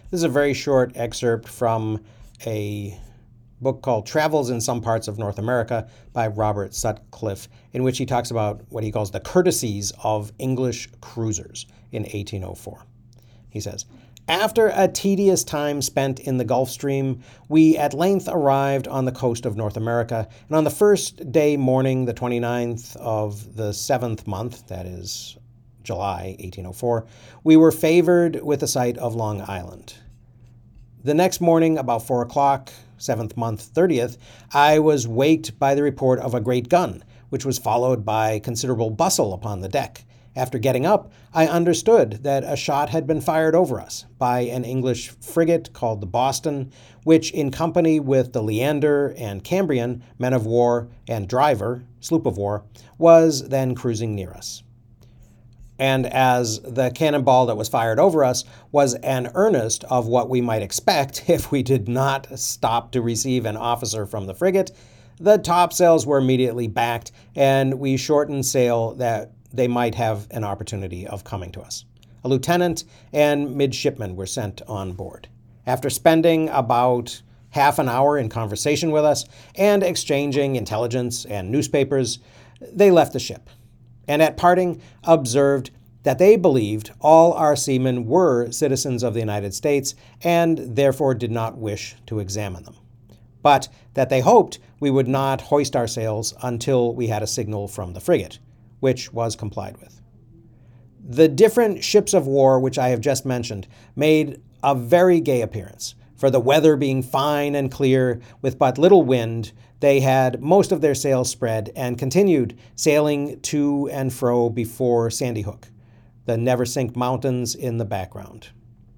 This is a very short excerpt from a book called Travels in Some Parts of North America by Robert Sutcliffe, in which he talks about what he calls the courtesies of English cruisers in 1804. He says, "After a tedious time spent in the Gulf Stream, we at length arrived on the coast of North America, and on the first day morning, the 29th of the 7th month, that is July 1804, we were favored with the sight of Long Island. The next morning, about 4 o'clock, 7th month, 30th, I was waked by the report of a great gun, which was followed by considerable bustle upon the deck. After getting up, I understood that a shot had been fired over us by an English frigate called the Boston, which, in company with the Leander and Cambrian, men of war, and Driver, sloop of war, was then cruising near us. And as the cannonball that was fired over us was an earnest of what we might expect if we did not stop to receive an officer from the frigate, the topsails were immediately backed, and we shortened sail that they might have an opportunity of coming to us. A lieutenant and midshipmen were sent on board. After spending about half an hour in conversation with us and exchanging intelligence and newspapers, they left the ship, and at parting observed that they believed all our seamen were citizens of the United States and therefore did not wish to examine them, but that they hoped we would not hoist our sails until we had a signal from the frigate, which was complied with. The different ships of war which I have just mentioned made a very gay appearance, for the weather being fine and clear with but little wind, they had most of their sails spread and continued sailing to and fro before Sandy Hook, the Neversink Mountains in the background.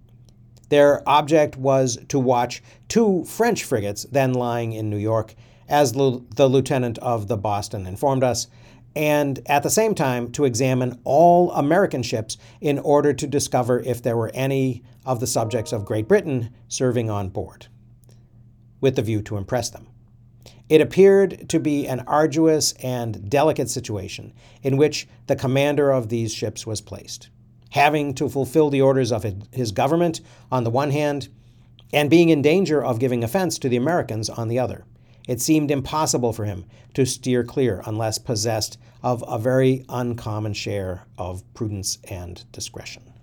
Their object was to watch 2 French frigates then lying in New York, as the lieutenant of the Boston informed us, and at the same time to examine all American ships in order to discover if there were any of the subjects of Great Britain serving on board, with the view to impress them. It appeared to be an arduous and delicate situation in which the commander of these ships was placed, having to fulfill the orders of his government on the one hand, and being in danger of giving offense to the Americans on the other. It seemed impossible for him to steer clear unless possessed of a very uncommon share of prudence and discretion."